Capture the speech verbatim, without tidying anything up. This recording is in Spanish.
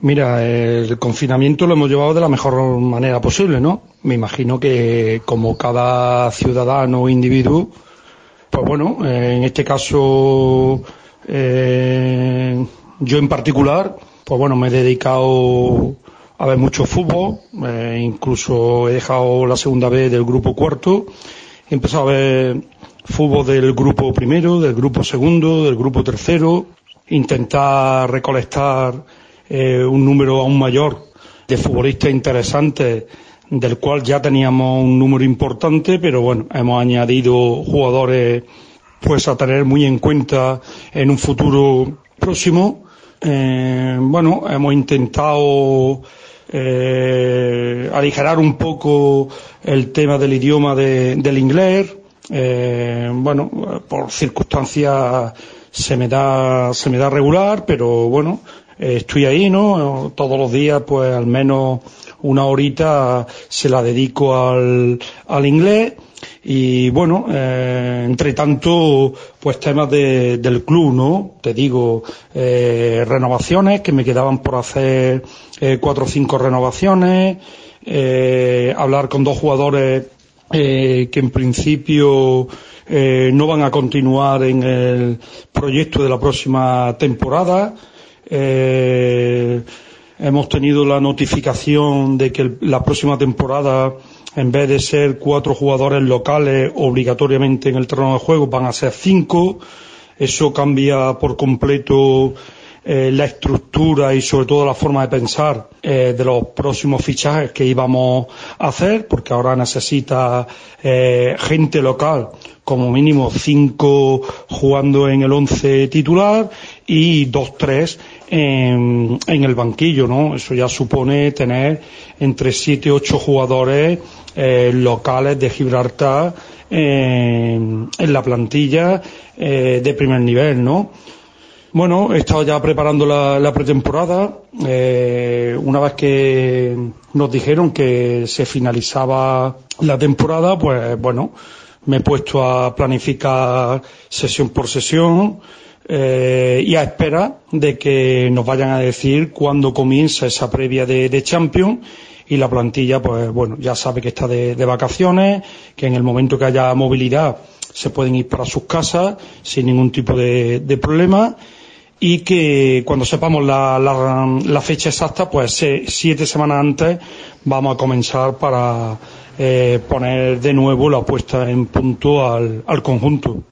Mira, el confinamiento lo hemos llevado de la mejor manera posible, ¿no? Me imagino que como cada ciudadano o individuo, pues bueno, eh, en este caso, eh, yo en particular, pues bueno, me he dedicado a ver mucho fútbol, eh, incluso he dejado la segunda vez del grupo cuarto, he empezado a ver fútbol del grupo primero, del grupo segundo, del grupo tercero, intentar recolectar eh, un número aún mayor de futbolistas interesantes, del cual ya teníamos un número importante, pero bueno, hemos añadido jugadores pues a tener muy en cuenta en un futuro próximo. Eh, bueno, hemos intentado eh, aligerar un poco el tema del idioma de, del inglés. Eh, bueno, por circunstancias se me da se me da regular, pero bueno, eh, estoy ahí, ¿no? Todos los días, pues al menos una horita se la dedico al, al inglés. Y bueno, eh, entre tanto, pues temas de, del club, ¿no? Te digo, eh, renovaciones, que me quedaban por hacer eh, cuatro o cinco renovaciones, eh, hablar con dos jugadores eh, que en principio eh, no van a continuar en el proyecto de la próxima temporada. Eh, hemos tenido la notificación de que el, la próxima temporada, en vez de ser cuatro jugadores locales obligatoriamente en el terreno de juego, van a ser cinco. Eso cambia por completo eh, la estructura y sobre todo la forma de pensar eh, de los próximos fichajes que íbamos a hacer, porque ahora necesita eh, gente local, como mínimo cinco jugando en el once titular y dos, tres en, en el banquillo, ¿no? Eso ya supone tener entre siete y ocho jugadores eh, locales de Gibraltar eh, en la plantilla eh, de primer nivel, ¿no? Bueno, he estado ya preparando la, la pretemporada. Eh, una vez que nos dijeron que se finalizaba la temporada, pues bueno, me he puesto a planificar sesión por sesión eh, y a espera de que nos vayan a decir cuándo comienza esa previa de, de Champions. Y la plantilla, pues bueno, ya sabe que está de, de vacaciones, que en el momento que haya movilidad se pueden ir para sus casas sin ningún tipo de, de problema. Y que cuando sepamos la, la, la fecha exacta, pues se, siete semanas antes vamos a comenzar para eh, poner de nuevo la puesta en punto al, al conjunto.